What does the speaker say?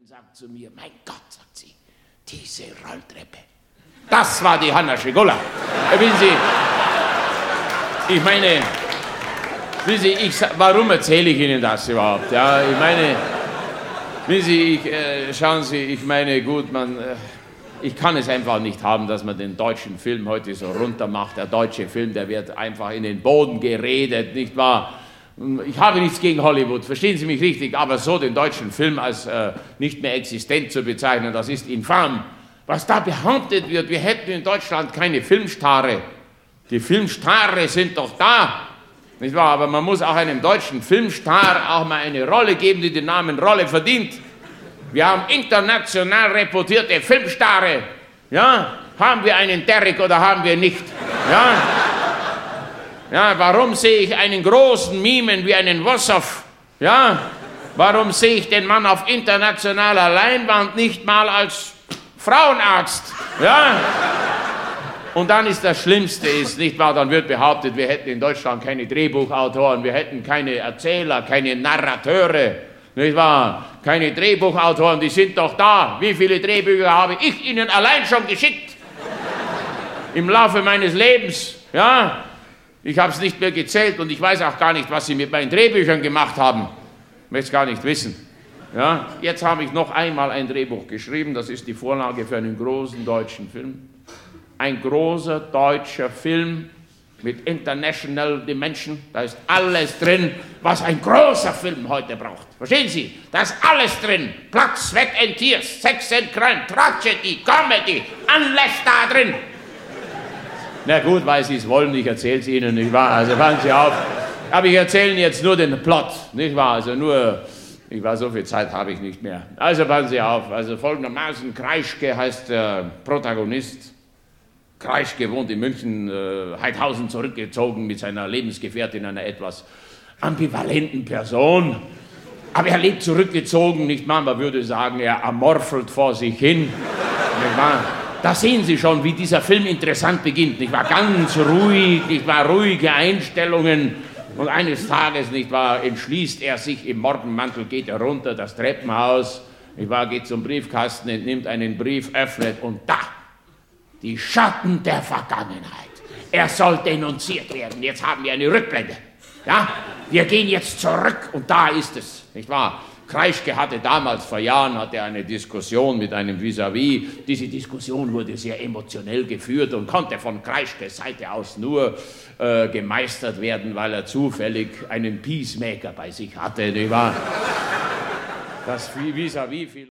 sagt zu mir, mein Gott, sagt sie, diese Rolltreppe. Das war die Hanna Schygulla. Ich meine, warum erzähle ich Ihnen das überhaupt? Ja, ich meine, schauen Sie, ich meine, gut, ich kann es einfach nicht haben, dass man den deutschen Film heute so runtermacht. Der deutsche Film, der wird einfach in den Boden geredet, nicht wahr? Ich habe nichts gegen Hollywood, verstehen Sie mich richtig, aber so den deutschen Film als nicht mehr existent zu bezeichnen, das ist infam. Was da behauptet wird, wir hätten in Deutschland keine Filmstare. Die Filmstare sind doch da, nicht wahr? Aber man muss auch einem deutschen Filmstar auch mal eine Rolle geben, die den Namen Rolle verdient. Wir haben international reputerierte Filmstare. Ja? Haben wir einen Derrick oder haben wir nicht? Ja? Ja, warum sehe ich einen großen Mimen wie einen Wossow? Ja? Warum sehe ich den Mann auf internationaler Leinwand nicht mal als Frauenarzt? Ja? Und dann ist das Schlimmste, nicht wahr, dann wird behauptet, wir hätten in Deutschland keine Drehbuchautoren, wir hätten keine Erzähler, keine Narrateure, nicht wahr? Keine Drehbuchautoren, die sind doch da. Wie viele Drehbücher habe ich Ihnen allein schon geschickt? Im Laufe meines Lebens, ja? Ich habe es nicht mehr gezählt und ich weiß auch gar nicht, was Sie mit meinen Drehbüchern gemacht haben. Ich möchte es gar nicht wissen. Ja? Jetzt habe ich noch einmal ein Drehbuch geschrieben, das ist die Vorlage für einen großen deutschen Film. Ein großer deutscher Film mit International Dimension, da ist alles drin, was ein großer Film heute braucht. Verstehen Sie? Da ist alles drin. Platz, Sweat and Tears, Sex and Crime, Tragedy, Comedy, alles da drin. Na gut, weil Sie es wollen, ich erzähle es Ihnen, nicht wahr? Also fangen Sie auf. Aber ich erzähle Ihnen jetzt nur den Plot, nicht wahr? Also nur, nicht wahr, so viel Zeit habe ich nicht mehr. Also passen Sie auf. Also folgendermaßen, Kreischke heißt der Protagonist. Kreischke wohnt in München, Heidhausen zurückgezogen mit seiner Lebensgefährtin, einer etwas ambivalenten Person. Aber er lebt zurückgezogen, nicht wahr? Man würde sagen, er amorphelt vor sich hin, nicht wahr? Da sehen Sie schon, wie dieser Film interessant beginnt, nicht wahr? Ganz ruhig, nicht wahr? Ruhige Einstellungen. Und eines Tages, nicht wahr, entschließt er sich im Morgenmantel, geht er runter, das Treppenhaus, nicht wahr, geht zum Briefkasten, entnimmt einen Brief, öffnet und da, die Schatten der Vergangenheit. Er soll denunziert werden. Jetzt haben wir eine Rückblende. Ja? Wir gehen jetzt zurück und da ist es, nicht wahr? Kreischke hatte damals, vor Jahren, eine Diskussion mit einem Vis-à-vis. Diese Diskussion wurde sehr emotionell geführt und konnte von Kreischkes Seite aus nur gemeistert werden, weil er zufällig einen Peacemaker bei sich hatte, nicht wahr? Das Vis-à-vis